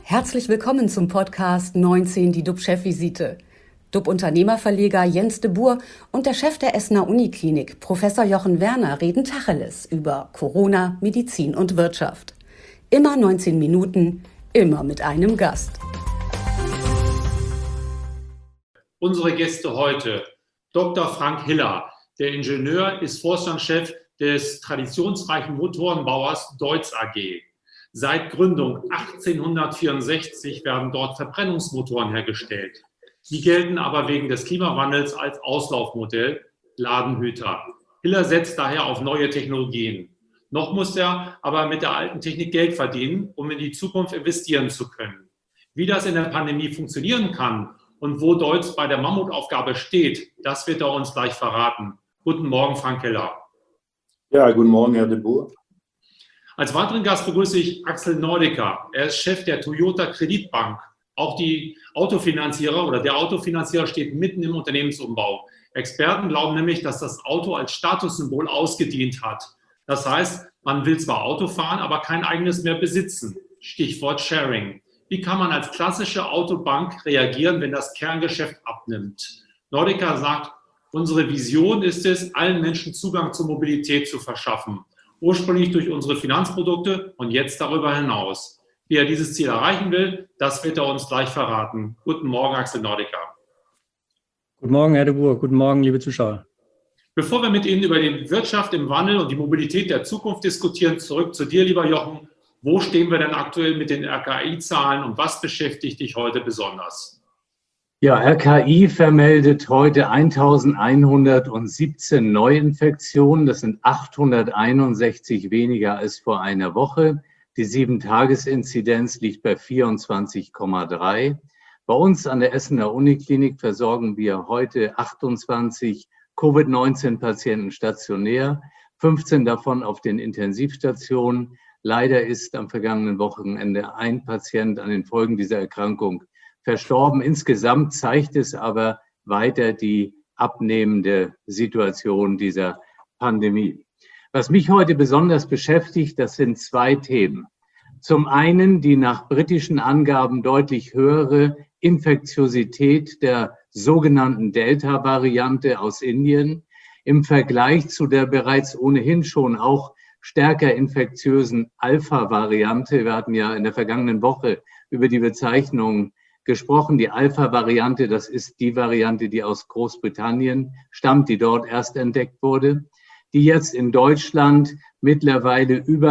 Herzlich willkommen zum Podcast 19, die DUB-Chefvisite. DUB-Unternehmerverleger Jens de Boer und der Chef der Essener Uniklinik, Professor Jochen Werner, reden Tacheles über Corona, Medizin und Wirtschaft. Immer 19 Minuten, immer mit einem Gast. Unsere Gäste heute: Dr. Frank Hiller. Der Ingenieur ist Vorstandschef des traditionsreichen Motorenbauers Deutz AG. Seit Gründung 1864 werden dort Verbrennungsmotoren hergestellt. Die gelten aber wegen des Klimawandels als Auslaufmodell, Ladenhüter. Hiller setzt daher auf neue Technologien. Noch muss er aber mit der alten Technik Geld verdienen, um in die Zukunft investieren zu können. Wie das in der Pandemie funktionieren kann und wo Deutz bei der Mammutaufgabe steht, das wird er uns gleich verraten. Guten Morgen, Frank Hiller. Ja, guten Morgen, Herr de Boer. Als weiteren Gast begrüße ich Axel Nordica. Er ist Chef der Toyota Kreditbank. Auch der Autofinanzierer steht mitten im Unternehmensumbau. Experten glauben nämlich, dass das Auto als Statussymbol ausgedient hat. Das heißt, man will zwar Auto fahren, aber kein eigenes mehr besitzen. Stichwort Sharing. Wie kann man als klassische Autobank reagieren, wenn das Kerngeschäft abnimmt? Nordica sagt, unsere Vision ist es, allen Menschen Zugang zur Mobilität zu verschaffen. Ursprünglich durch unsere Finanzprodukte und jetzt darüber hinaus. Wie er dieses Ziel erreichen will, das wird er uns gleich verraten. Guten Morgen, Axel Nordica. Guten Morgen, Herr de Boer. Guten Morgen, liebe Zuschauer. Bevor wir mit Ihnen über die Wirtschaft im Wandel und die Mobilität der Zukunft diskutieren, zurück zu dir, lieber Jochen. Wo stehen wir denn aktuell mit den RKI-Zahlen und was beschäftigt dich heute besonders? Ja, RKI vermeldet heute 1117 Neuinfektionen. Das sind 861 weniger als vor einer Woche. Die 7-Tages-Inzidenz liegt bei 24,3. Bei uns an der Essener Uniklinik versorgen wir heute 28 Covid-19-Patienten stationär, 15 davon auf den Intensivstationen. Leider ist am vergangenen Wochenende ein Patient an den Folgen dieser Erkrankung verstorben. Insgesamt zeigt es aber weiter die abnehmende Situation dieser Pandemie. Was mich heute besonders beschäftigt, das sind zwei Themen. Zum einen die nach britischen Angaben deutlich höhere Infektiosität der sogenannten Delta-Variante aus Indien im Vergleich zu der bereits ohnehin schon auch stärker infektiösen Alpha-Variante. Wir hatten ja in der vergangenen Woche über die Bezeichnung gesprochen. Die Alpha-Variante, das ist die Variante, die aus Großbritannien stammt, die dort erst entdeckt wurde, die jetzt in Deutschland mittlerweile über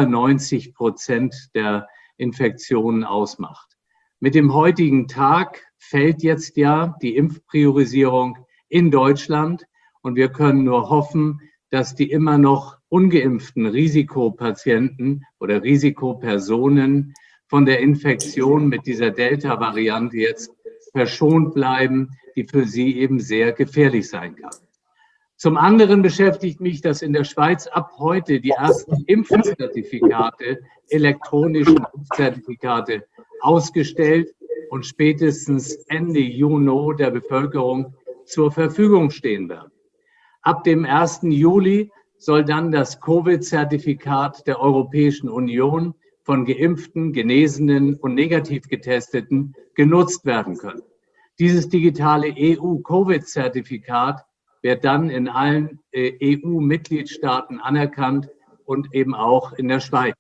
90% der Infektionen ausmacht. Mit dem heutigen Tag fällt jetzt ja die Impfpriorisierung in Deutschland und wir können nur hoffen, dass die immer noch ungeimpften Risikopatienten oder Risikopersonen von der Infektion mit dieser Delta-Variante jetzt verschont bleiben, die für sie eben sehr gefährlich sein kann. Zum anderen beschäftigt mich, dass in der Schweiz ab heute die ersten Impfzertifikate, elektronischen Impfzertifikate ausgestellt und spätestens Ende Juni der Bevölkerung zur Verfügung stehen werden. Ab dem 1. Juli soll dann das Covid-Zertifikat der Europäischen Union von Geimpften, Genesenen und negativ Getesteten genutzt werden können. Dieses digitale EU-Covid-Zertifikat wird dann in allen EU-Mitgliedstaaten anerkannt und eben auch in der Schweiz.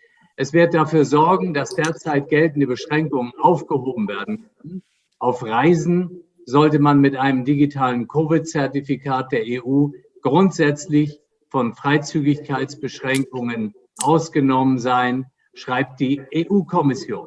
Es wird dafür sorgen, dass derzeit geltende Beschränkungen aufgehoben werden können. Auf Reisen sollte man mit einem digitalen Covid-Zertifikat der EU grundsätzlich von Freizügigkeitsbeschränkungen ausgenommen sein, schreibt die EU-Kommission.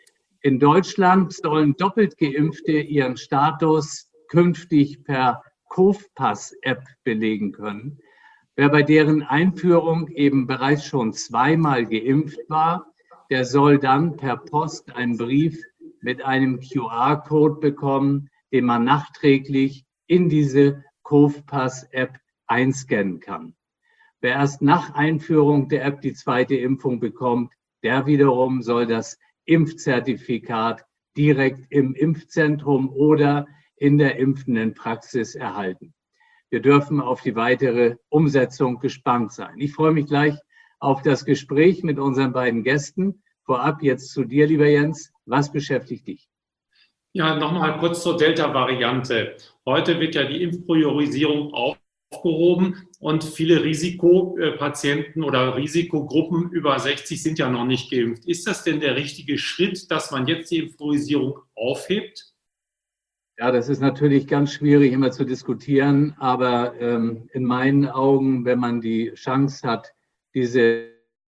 In Deutschland sollen doppelt Geimpfte ihren Status künftig per Kofpass-App belegen können. Wer bei deren Einführung eben bereits schon zweimal geimpft war, der soll dann per Post einen Brief mit einem QR-Code bekommen, den man nachträglich in diese Kofpass-App einscannen kann. Wer erst nach Einführung der App die zweite Impfung bekommt, der wiederum soll das Impfzertifikat direkt im Impfzentrum oder in der impfenden Praxis erhalten. Wir dürfen auf die weitere Umsetzung gespannt sein. Ich freue mich gleich auf das Gespräch mit unseren beiden Gästen, vorab jetzt zu dir, lieber Jens. Was beschäftigt dich? Ja, nochmal kurz zur Delta-Variante. Heute wird ja die Impfpriorisierung aufgehoben und viele Risikopatienten oder Risikogruppen über 60 sind ja noch nicht geimpft. Ist das denn der richtige Schritt, dass man jetzt die Impfpriorisierung aufhebt? Ja, das ist natürlich ganz schwierig immer zu diskutieren, aber in meinen Augen, wenn man die Chance hat, diese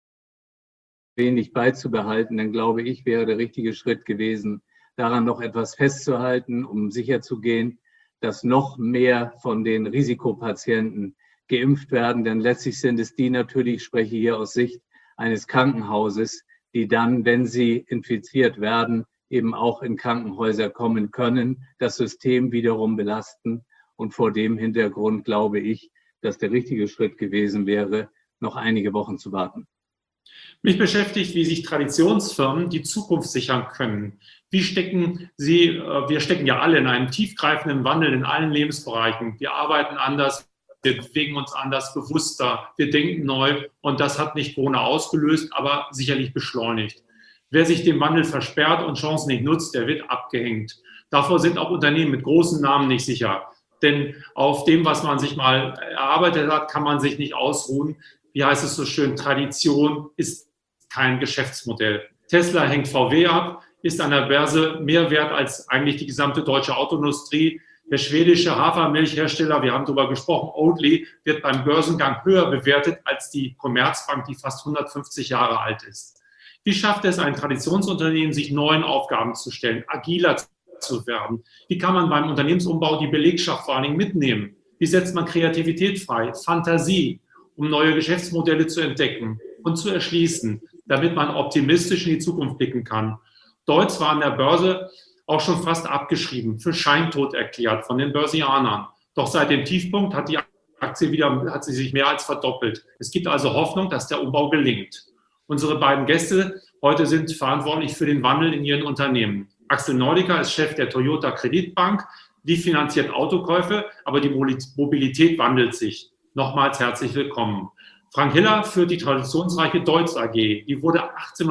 wenig beizubehalten, dann glaube ich, wäre der richtige Schritt gewesen, daran noch etwas festzuhalten, um sicherzugehen, dass noch mehr von den Risikopatienten geimpft werden. Denn letztlich sind es die natürlich, ich spreche hier aus Sicht eines Krankenhauses, die dann, wenn sie infiziert werden, eben auch in Krankenhäuser kommen können, das System wiederum belasten. Und vor dem Hintergrund glaube ich, dass der richtige Schritt gewesen wäre, noch einige Wochen zu warten. Mich beschäftigt, wie sich Traditionsfirmen die Zukunft sichern können. Wie stecken Sie, wir stecken ja alle in einem tiefgreifenden Wandel in allen Lebensbereichen. Wir arbeiten anders, wir bewegen uns anders, bewusster, wir denken neu und das hat nicht Corona ausgelöst, aber sicherlich beschleunigt. Wer sich dem Wandel versperrt und Chancen nicht nutzt, der wird abgehängt. Davor sind auch Unternehmen mit großen Namen nicht sicher. Denn auf dem, was man sich mal erarbeitet hat, kann man sich nicht ausruhen. Wie heißt es so schön, Tradition ist kein Geschäftsmodell. Tesla hängt VW ab, ist an der Börse mehr wert als eigentlich die gesamte deutsche Autoindustrie. Der schwedische Hafermilchhersteller, wir haben darüber gesprochen, Oatly, wird beim Börsengang höher bewertet als die Commerzbank, die fast 150 Jahre alt ist. Wie schafft es ein Traditionsunternehmen, sich neuen Aufgaben zu stellen, agiler zu werden? Wie kann man beim Unternehmensumbau die Belegschaft vor allen Dingen mitnehmen? Wie setzt man Kreativität frei, Fantasie, um neue Geschäftsmodelle zu entdecken und zu erschließen, damit man optimistisch in die Zukunft blicken kann? Deutz war an der Börse auch schon fast abgeschrieben, für scheintot erklärt von den Börsianern. Doch seit dem Tiefpunkt hat die Aktie hat sie sich mehr als verdoppelt. Es gibt also Hoffnung, dass der Umbau gelingt. Unsere beiden Gäste heute sind verantwortlich für den Wandel in ihren Unternehmen. Axel Neudecker ist Chef der Toyota Kreditbank. Die finanziert Autokäufe, aber die Mobilität wandelt sich. Nochmals herzlich willkommen. Frank Hiller führt die traditionsreiche Deutz AG. Die wurde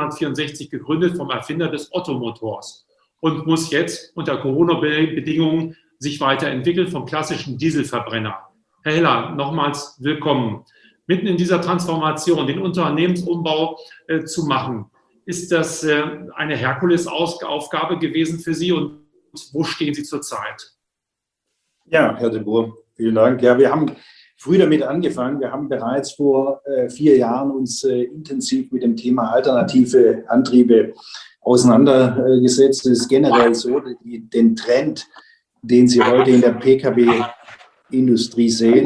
1864 gegründet vom Erfinder des Ottomotors und muss jetzt unter Corona-Bedingungen sich weiterentwickeln vom klassischen Dieselverbrenner. Herr Hiller, nochmals willkommen. Mitten in dieser Transformation, den Unternehmensumbau zu machen, ist das eine Herkulesaufgabe gewesen für Sie und wo stehen Sie zurzeit? Ja, Herr de Boer, vielen Dank. Ja, wir haben früh damit angefangen. Wir haben bereits vor 4 Jahren uns intensiv mit dem Thema alternative Antriebe auseinandergesetzt. Es ist generell so, den Trend, den Sie heute in der Pkw-Industrie sehen,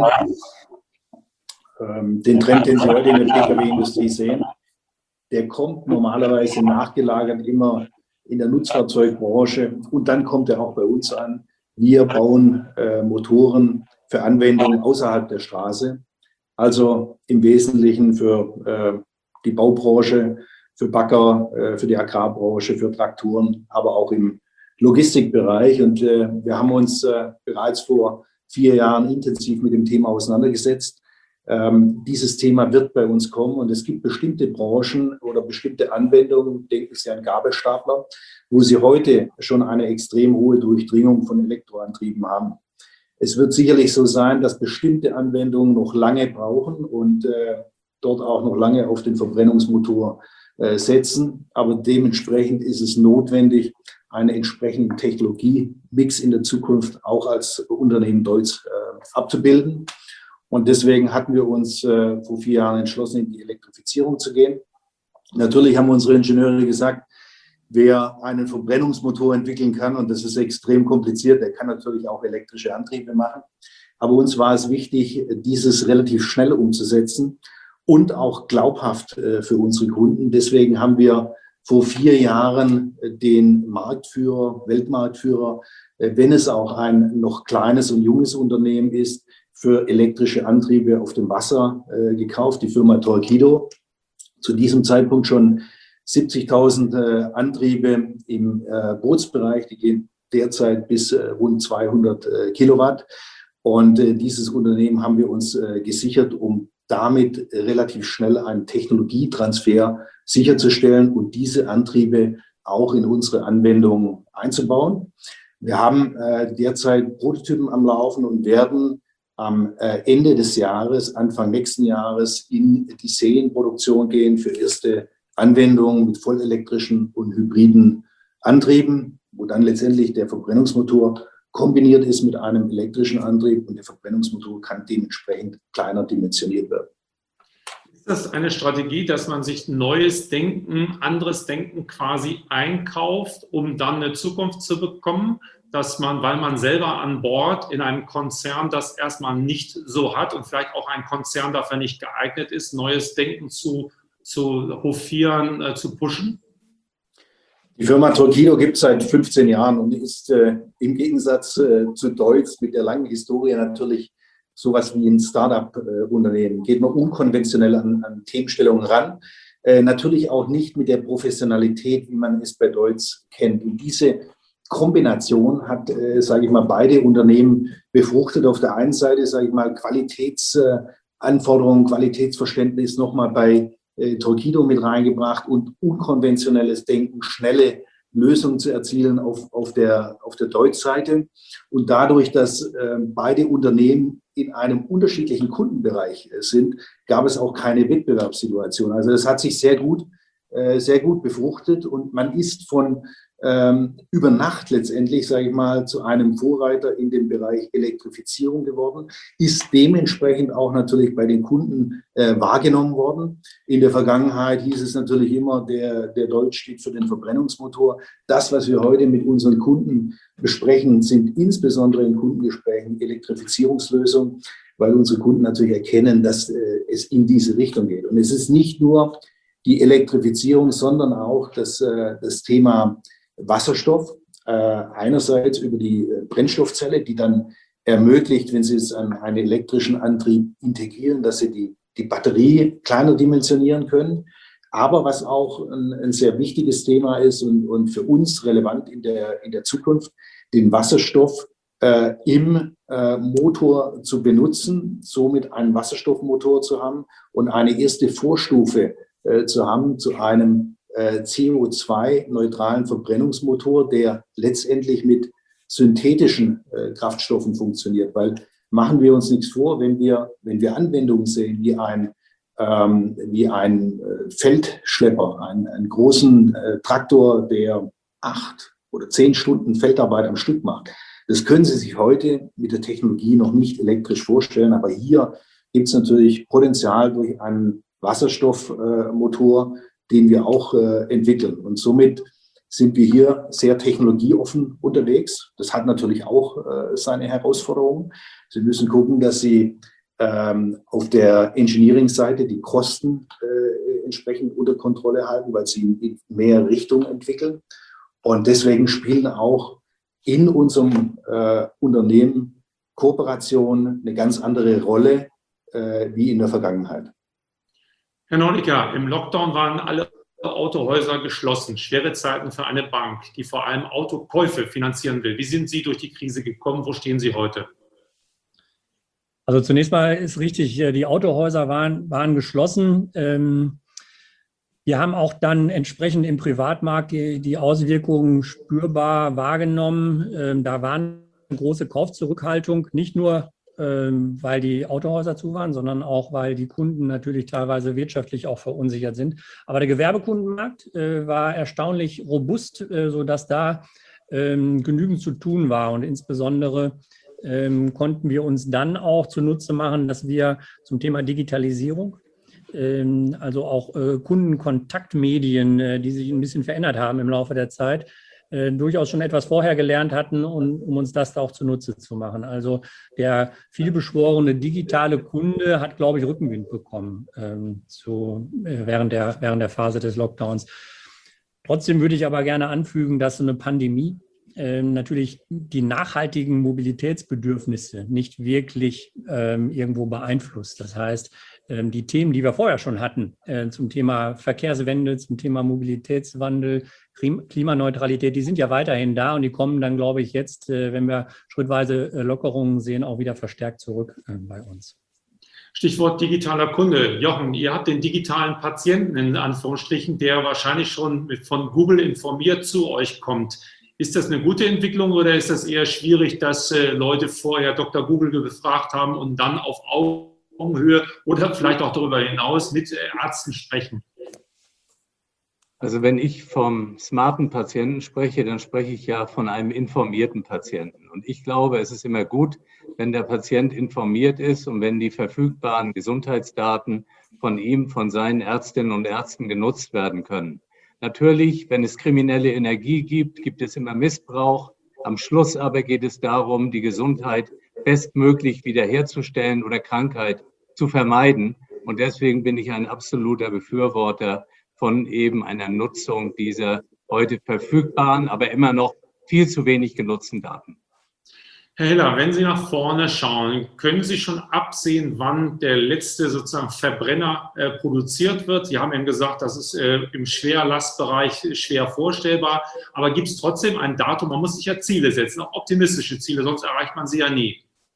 der kommt normalerweise nachgelagert immer in der Nutzfahrzeugbranche und dann kommt er auch bei uns an. Wir bauen Motoren für Anwendungen außerhalb der Straße, also im Wesentlichen für die Baubranche, für Bagger, für die Agrarbranche, für Traktoren, aber auch im Logistikbereich. Und wir haben uns bereits vor 4 Jahren intensiv mit dem Thema auseinandergesetzt. Dieses Thema wird bei uns kommen und es gibt bestimmte Branchen oder bestimmte Anwendungen, denken Sie an Gabelstapler, wo Sie heute schon eine extrem hohe Durchdringung von Elektroantrieben haben. Es wird sicherlich so sein, dass bestimmte Anwendungen noch lange brauchen und dort auch noch lange auf den Verbrennungsmotor setzen. Aber dementsprechend ist es notwendig, einen entsprechenden Technologiemix in der Zukunft auch als Unternehmen Deutz abzubilden. Und deswegen hatten wir uns vor 4 Jahren entschlossen, in die Elektrifizierung zu gehen. Natürlich haben unsere Ingenieure gesagt, wer einen Verbrennungsmotor entwickeln kann, und das ist extrem kompliziert, der kann natürlich auch elektrische Antriebe machen. Aber uns war es wichtig, dieses relativ schnell umzusetzen und auch glaubhaft für unsere Kunden. Deswegen haben wir vor 4 Jahren den Marktführer, Weltmarktführer, wenn es auch ein noch kleines und junges Unternehmen ist, für elektrische Antriebe auf dem Wasser gekauft, die Firma Torqeedo. Zu diesem Zeitpunkt schon 70.000 Antriebe im Bootsbereich, die gehen derzeit bis rund 200 Kilowatt. Und dieses Unternehmen haben wir uns gesichert, um damit relativ schnell einen Technologietransfer sicherzustellen und diese Antriebe auch in unsere Anwendungen einzubauen. Wir haben derzeit Prototypen am Laufen und werden am Ende des Jahres, Anfang nächsten Jahres in die Serienproduktion gehen für erste Anwendungen mit vollelektrischen und hybriden Antrieben, wo dann letztendlich der Verbrennungsmotor kombiniert ist mit einem elektrischen Antrieb und der Verbrennungsmotor kann dementsprechend kleiner dimensioniert werden. Ist das eine Strategie, dass man sich neues Denken, anderes Denken quasi einkauft, um dann eine Zukunft zu bekommen, dass man, weil man selber an Bord in einem Konzern das erstmal nicht so hat und vielleicht auch ein Konzern dafür nicht geeignet ist, neues Denken zu hofieren, zu pushen? Die Firma Torqeedo gibt es seit 15 Jahren und ist im Gegensatz zu Deutz mit der langen Historie natürlich sowas wie ein Start-up-Unternehmen. Geht man unkonventionell an Themenstellungen ran. Natürlich auch nicht mit der Professionalität, wie man es bei Deutz kennt. Und diese Kombination hat, sage ich mal, beide Unternehmen befruchtet. Auf der einen Seite, sage ich mal, Qualitätsanforderungen, Qualitätsverständnis nochmal bei Torqeedo mit reingebracht und unkonventionelles Denken, schnelle Lösungen zu erzielen auf der Deutz-Seite. Und dadurch, dass beide Unternehmen in einem unterschiedlichen Kundenbereich sind, gab es auch keine Wettbewerbssituation. Also das hat sich sehr gut befruchtet und man ist von über Nacht letztendlich, sage ich mal, zu einem Vorreiter in dem Bereich Elektrifizierung geworden, ist dementsprechend auch natürlich bei den Kunden wahrgenommen worden. In der Vergangenheit hieß es natürlich immer, der Deutz steht für den Verbrennungsmotor. Das, was wir heute mit unseren Kunden besprechen, sind insbesondere in Kundengesprächen Elektrifizierungslösungen, weil unsere Kunden natürlich erkennen, dass es in diese Richtung geht. Und es ist nicht nur die Elektrifizierung, sondern auch das Thema Wasserstoff, einerseits über die Brennstoffzelle, die dann ermöglicht, wenn Sie es an einen elektrischen Antrieb integrieren, dass Sie die Batterie kleiner dimensionieren können. Aber was auch ein sehr wichtiges Thema ist und für uns relevant in der Zukunft, den Wasserstoff im Motor zu benutzen, somit einen Wasserstoffmotor zu haben und eine erste Vorstufe zu haben zu einem CO2-neutralen Verbrennungsmotor, der letztendlich mit synthetischen Kraftstoffen funktioniert. Weil machen wir uns nichts vor, wenn wir Anwendungen sehen, wie ein Feldschlepper, einen großen Traktor, der 8 oder 10 Stunden Feldarbeit am Stück macht. Das können Sie sich heute mit der Technologie noch nicht elektrisch vorstellen, aber hier gibt es natürlich Potenzial durch einen Wasserstoffmotor, den wir auch entwickeln. Und somit sind wir hier sehr technologieoffen unterwegs. Das hat natürlich auch seine Herausforderungen. Sie müssen gucken, dass Sie auf der Engineering-Seite die Kosten entsprechend unter Kontrolle halten, weil Sie in mehr Richtungen entwickeln. Und deswegen spielen auch in unserem Unternehmen Kooperationen eine ganz andere Rolle wie in der Vergangenheit. Herr Noliker, im Lockdown waren alle Autohäuser geschlossen. Schwere Zeiten für eine Bank, die vor allem Autokäufe finanzieren will. Wie sind Sie durch die Krise gekommen? Wo stehen Sie heute? Also zunächst mal ist richtig, die Autohäuser waren geschlossen. Wir haben auch dann entsprechend im Privatmarkt die Auswirkungen spürbar wahrgenommen. Da war eine große Kaufzurückhaltung, nicht nur weil die Autohäuser zu waren, sondern auch, weil die Kunden natürlich teilweise wirtschaftlich auch verunsichert sind. Aber der Gewerbekundenmarkt war erstaunlich robust, sodass da genügend zu tun war. Und insbesondere konnten wir uns dann auch zunutze machen, dass wir zum Thema Digitalisierung, also auch Kundenkontaktmedien, die sich ein bisschen verändert haben im Laufe der Zeit, durchaus schon etwas vorher gelernt hatten, um uns das auch zunutze zu machen. Also der vielbeschworene digitale Kunde hat, glaube ich, Rückenwind bekommen während der Phase des Lockdowns. Trotzdem würde ich aber gerne anfügen, dass so eine Pandemie natürlich die nachhaltigen Mobilitätsbedürfnisse nicht wirklich irgendwo beeinflusst. Das heißt, die Themen, die wir vorher schon hatten, zum Thema Verkehrswende, zum Thema Mobilitätswandel, Klimaneutralität, die sind ja weiterhin da und die kommen dann, glaube ich, jetzt, wenn wir schrittweise Lockerungen sehen, auch wieder verstärkt zurück bei uns. Stichwort digitaler Kunde. Jochen, ihr habt den digitalen Patienten in Anführungsstrichen, der wahrscheinlich schon von Google informiert zu euch kommt. Ist das eine gute Entwicklung oder ist das eher schwierig, dass Leute vorher Dr. Google befragt haben und dann auf Augenhöhe oder vielleicht auch darüber hinaus mit Ärzten sprechen? Also wenn ich vom smarten Patienten spreche, dann spreche ich ja von einem informierten Patienten. Und ich glaube, es ist immer gut, wenn der Patient informiert ist und wenn die verfügbaren Gesundheitsdaten von ihm, von seinen Ärztinnen und Ärzten genutzt werden können. Natürlich, wenn es kriminelle Energie gibt, gibt es immer Missbrauch. Am Schluss aber geht es darum, die Gesundheit bestmöglich wiederherzustellen oder Krankheit zu vermeiden. Und deswegen bin ich ein absoluter Befürworter von eben einer Nutzung dieser heute verfügbaren, aber immer noch viel zu wenig genutzten Daten. Herr Hiller, wenn Sie nach vorne schauen, können Sie schon absehen, wann der letzte sozusagen Verbrenner produziert wird? Sie haben eben gesagt, das ist im Schwerlastbereich schwer vorstellbar, aber gibt es trotzdem ein Datum? Man muss sich ja Ziele setzen, auch optimistische Ziele, sonst erreicht man sie ja nie.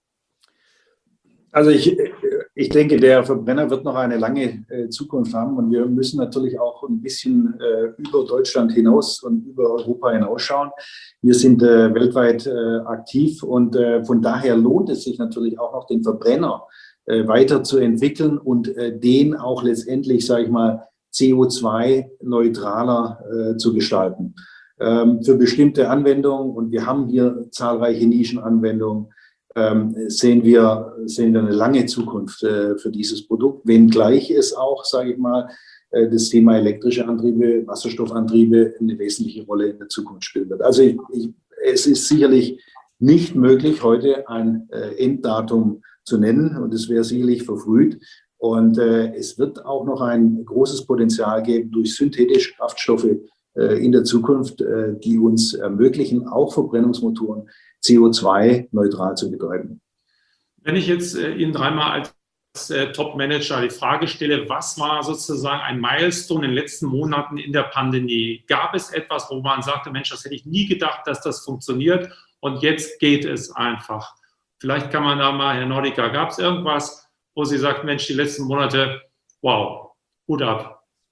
Also ich denke, der Verbrenner wird noch eine lange Zukunft haben und wir müssen natürlich auch ein bisschen über Deutschland hinaus und über Europa hinausschauen. Wir sind weltweit aktiv und von daher lohnt es sich natürlich auch noch, den Verbrenner weiterzuentwickeln und den auch letztendlich, sage ich mal, CO2-neutraler zu gestalten. Für bestimmte Anwendungen, und wir haben hier zahlreiche Nischenanwendungen, sehen wir eine lange Zukunft für dieses Produkt, wenngleich es auch, sage ich mal, das Thema elektrische Antriebe, Wasserstoffantriebe eine wesentliche Rolle in der Zukunft spielen wird. Also es ist sicherlich nicht möglich, heute ein Enddatum zu nennen und es wäre sicherlich verfrüht. Und es wird auch noch ein großes Potenzial geben durch synthetische Kraftstoffe in der Zukunft, die uns ermöglichen, auch Verbrennungsmotoren CO2-neutral zu betreiben. Wenn ich jetzt Ihnen dreimal als Top-Manager die Frage stelle, was war sozusagen ein Milestone in den letzten Monaten in der Pandemie? Gab es etwas, wo man sagte, Mensch, das hätte ich nie gedacht, dass das funktioniert und jetzt geht es einfach? Vielleicht kann man da mal, Herr Nordica, gab es irgendwas, wo Sie sagt, Mensch, die letzten Monate, wow, Hut ab?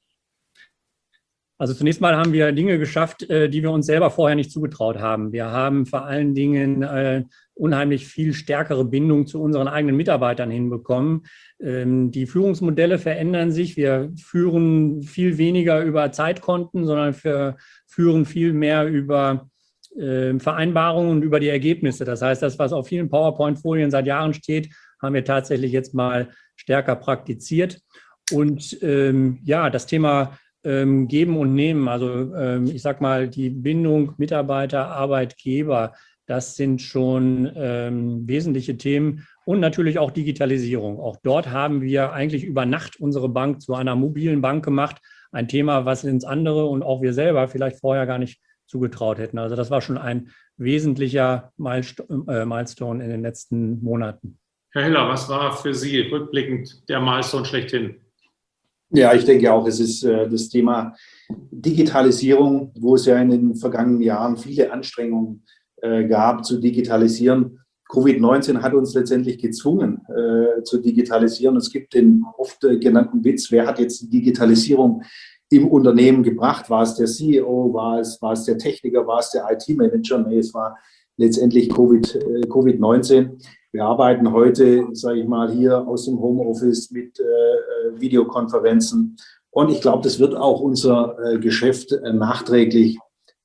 Also zunächst mal haben wir Dinge geschafft, die wir uns selber vorher nicht zugetraut haben. Wir haben vor allen Dingen unheimlich viel stärkere Bindung zu unseren eigenen Mitarbeitern hinbekommen. Die Führungsmodelle verändern sich. Wir führen viel weniger über Zeitkonten, sondern wir führen viel mehr über Vereinbarungen und über die Ergebnisse. Das heißt, das, was auf vielen PowerPoint-Folien seit Jahren steht, haben wir tatsächlich jetzt mal stärker praktiziert. Und ja, das Thema Geben und Nehmen, also ich sag mal, die Bindung Mitarbeiter, Arbeitgeber, das sind schon wesentliche Themen und natürlich auch Digitalisierung. Auch dort haben wir eigentlich über Nacht unsere Bank zu einer mobilen Bank gemacht. Ein Thema, was uns andere und auch wir selber vielleicht vorher gar nicht zugetraut hätten. Also das war schon ein wesentlicher Milestone in den letzten Monaten. Herr Hiller, was war für Sie rückblickend der Milestone schlechthin? Ja, ich denke auch, es ist das Thema Digitalisierung, wo es ja in den vergangenen Jahren viele Anstrengungen gab, zu digitalisieren. Covid-19 hat uns letztendlich gezwungen, zu digitalisieren. Es gibt den oft genannten Witz, wer hat jetzt die Digitalisierung im Unternehmen gebracht? War es der CEO, war es der Techniker, war es der IT-Manager? Nee, es war letztendlich Covid-19. Wir arbeiten heute, sage ich mal, hier aus dem Homeoffice mit Videokonferenzen. Und ich glaube, das wird auch unser Geschäft nachträglich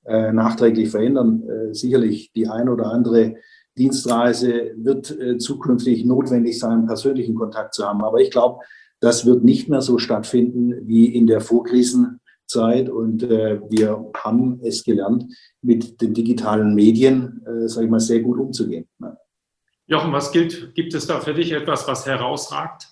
verändern. Sicherlich die ein oder andere Dienstreise wird zukünftig notwendig sein, persönlichen Kontakt zu haben. Aber ich glaube, das wird nicht mehr so stattfinden wie in der Vorkrisenzeit. Und wir haben es gelernt, mit den digitalen Medien, sage ich mal, sehr gut umzugehen. Jochen, was gibt es da für dich etwas, was herausragt?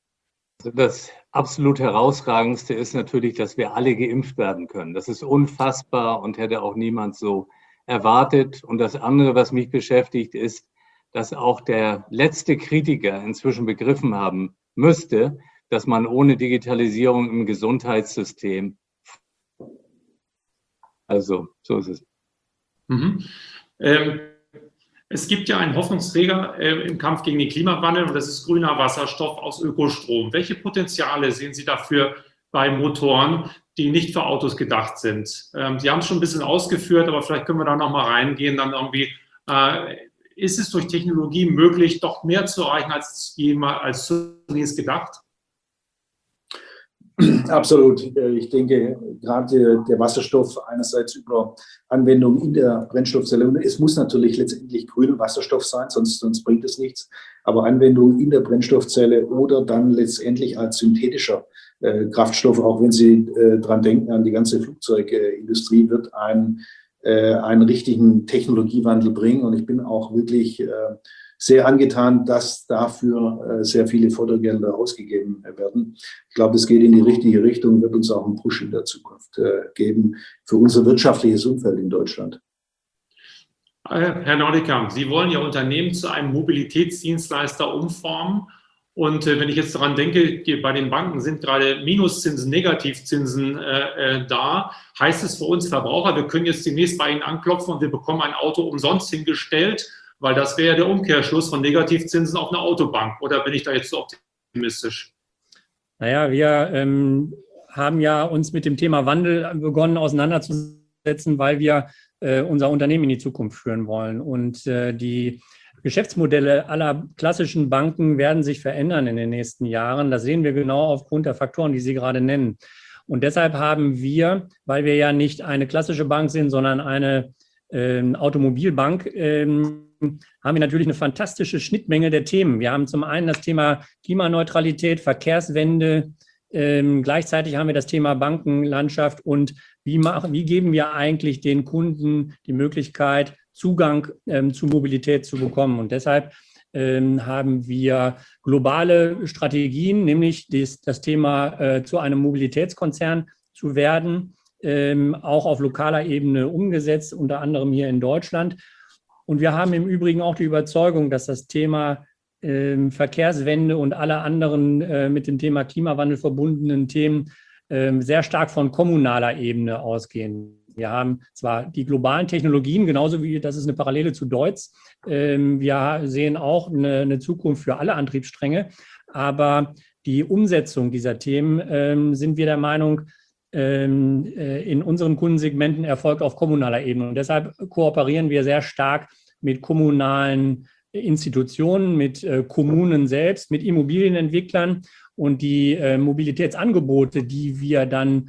Das absolut Herausragendste ist natürlich, dass wir alle geimpft werden können. Das ist unfassbar und hätte auch niemand so erwartet. Und das andere, was mich beschäftigt, ist, dass auch der letzte Kritiker inzwischen begriffen haben müsste, dass man ohne Digitalisierung im Gesundheitssystem, also so ist es. Mhm. Es gibt ja einen Hoffnungsträger im Kampf gegen den Klimawandel und das ist grüner Wasserstoff aus Ökostrom. Welche Potenziale sehen Sie dafür bei Motoren, die nicht für Autos gedacht sind? Sie haben es schon ein bisschen ausgeführt, aber vielleicht können wir da noch mal reingehen. Dann irgendwie ist es durch Technologie möglich, doch mehr zu erreichen als zunächst gedacht? Absolut. Ich denke, gerade der Wasserstoff einerseits über Anwendung in der Brennstoffzelle, es muss natürlich letztendlich grüner Wasserstoff sein, sonst bringt es nichts, aber Anwendung in der Brennstoffzelle oder dann letztendlich als synthetischer Kraftstoff, auch wenn Sie dran denken, an die ganze Flugzeugindustrie, wird einen richtigen Technologiewandel bringen. Und ich bin auch wirklich sehr angetan, dass dafür sehr viele Fördergelder ausgegeben werden. Ich glaube, es geht in die richtige Richtung, wird uns auch einen Push in der Zukunft geben für unser wirtschaftliches Umfeld in Deutschland. Herr Nordikamp, Sie wollen Ihr Unternehmen zu einem Mobilitätsdienstleister umformen. Und wenn ich jetzt daran denke, bei den Banken sind gerade Minuszinsen, Negativzinsen da, heißt es für uns Verbraucher, wir können jetzt demnächst bei Ihnen anklopfen und wir bekommen ein Auto umsonst hingestellt, weil das wäre ja der Umkehrschluss von Negativzinsen auf eine Autobank. Oder bin ich da jetzt so optimistisch? Naja, wir haben ja uns mit dem Thema Wandel begonnen auseinanderzusetzen, weil wir unser Unternehmen in die Zukunft führen wollen. Und die Geschäftsmodelle aller klassischen Banken werden sich verändern in den nächsten Jahren. Das sehen wir genau aufgrund der Faktoren, die Sie gerade nennen. Und deshalb haben wir, weil wir ja nicht eine klassische Bank sind, sondern eine Automobilbank, haben wir natürlich eine fantastische Schnittmenge der Themen. Wir haben zum einen das Thema Klimaneutralität, Verkehrswende, gleichzeitig haben wir das Thema Bankenlandschaft und wie geben wir eigentlich den Kunden die Möglichkeit, Zugang zu Mobilität zu bekommen. Und deshalb haben wir globale Strategien, nämlich das Thema zu einem Mobilitätskonzern zu werden, auch auf lokaler Ebene umgesetzt, unter anderem hier in Deutschland. Und wir haben im Übrigen auch die Überzeugung, dass das Thema Verkehrswende und alle anderen mit dem Thema Klimawandel verbundenen Themen sehr stark von kommunaler Ebene ausgehen. Wir haben zwar die globalen Technologien, genauso wie das ist eine Parallele zu DEUTZ. Wir sehen auch eine Zukunft für alle Antriebsstränge, aber die Umsetzung dieser Themen sind wir der Meinung, in unseren Kundensegmenten erfolgt auf kommunaler Ebene. Und deshalb kooperieren wir sehr stark mit kommunalen Institutionen, mit Kommunen selbst, mit Immobilienentwicklern. Und die Mobilitätsangebote, die wir dann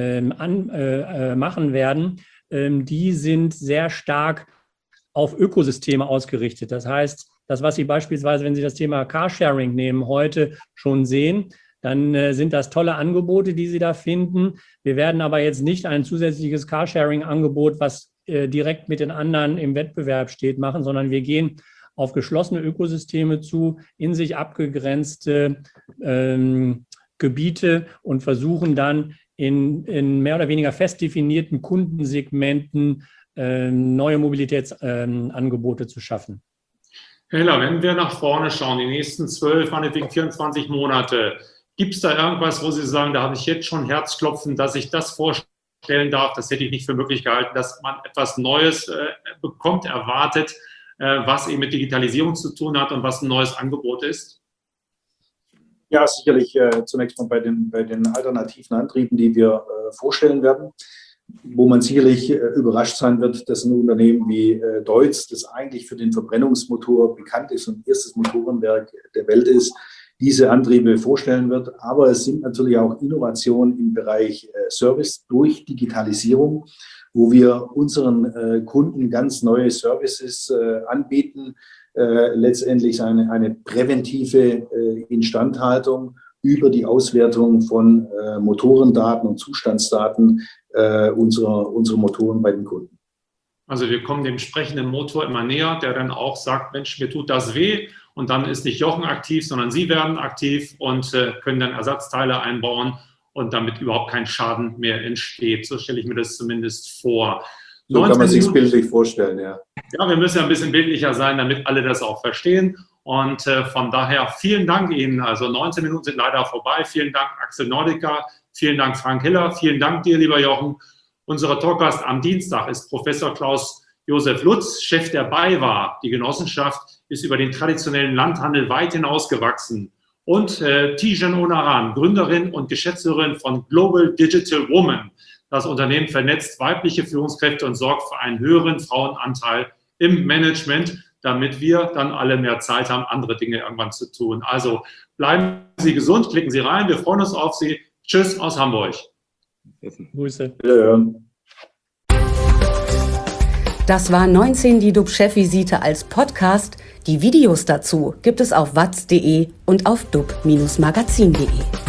machen werden, die sind sehr stark auf Ökosysteme ausgerichtet. Das heißt, das, was Sie beispielsweise, wenn Sie das Thema Carsharing nehmen, heute schon sehen, dann sind das tolle Angebote, die Sie da finden. Wir werden aber jetzt nicht ein zusätzliches Carsharing-Angebot, was direkt mit den anderen im Wettbewerb steht, machen, sondern wir gehen auf geschlossene Ökosysteme zu, in sich abgegrenzte Gebiete und versuchen dann in mehr oder weniger fest definierten Kundensegmenten neue Mobilitätsangebote zu schaffen. Herr Hiller, wenn wir nach vorne schauen, die nächsten 12, meinetwegen 24 Monate, gibt es da irgendwas, wo Sie sagen, da habe ich jetzt schon Herzklopfen, dass ich das vorstellen darf, das hätte ich nicht für möglich gehalten, dass man etwas Neues bekommt, erwartet, was eben mit Digitalisierung zu tun hat und was ein neues Angebot ist? Ja, sicherlich zunächst mal bei den alternativen Antrieben, die wir vorstellen werden, wo man sicherlich überrascht sein wird, dass ein Unternehmen wie DEUTZ, das eigentlich für den Verbrennungsmotor bekannt ist und erstes Motorenwerk der Welt ist, diese Antriebe vorstellen wird. Aber es sind natürlich auch Innovationen im Bereich Service durch Digitalisierung, wo wir unseren Kunden ganz neue Services anbieten, letztendlich eine präventive Instandhaltung über die Auswertung von Motorendaten und Zustandsdaten unserer Motoren bei den Kunden. Also wir kommen dem sprechenden Motor immer näher, der dann auch sagt, Mensch, mir tut das weh. Und dann ist nicht Jochen aktiv, sondern Sie werden aktiv und können dann Ersatzteile einbauen und damit überhaupt kein Schaden mehr entsteht. So stelle ich mir das zumindest vor. So kann man sich das bildlich vorstellen, ja. Ja, wir müssen ja ein bisschen bildlicher sein, damit alle das auch verstehen. Und von daher vielen Dank Ihnen. Also 19 Minuten sind leider vorbei. Vielen Dank Axel Nordica, vielen Dank Frank Hiller, vielen Dank dir, lieber Jochen. Unser Talkgast am Dienstag ist Professor Klaus Josef Lutz, Chef der BayWa. Die Genossenschaft ist über den traditionellen Landhandel weit hinausgewachsen. Und Tijen Onaran, Gründerin und Geschäftsführerin von Global Digital Woman. Das Unternehmen vernetzt weibliche Führungskräfte und sorgt für einen höheren Frauenanteil im Management, damit wir dann alle mehr Zeit haben, andere Dinge irgendwann zu tun. Also bleiben Sie gesund, klicken Sie rein. Wir freuen uns auf Sie. Tschüss aus Hamburg. Grüße. Das war 19 die DUB-Chefvisite als Podcast. Die Videos dazu gibt es auf watz.de und auf dub-magazin.de.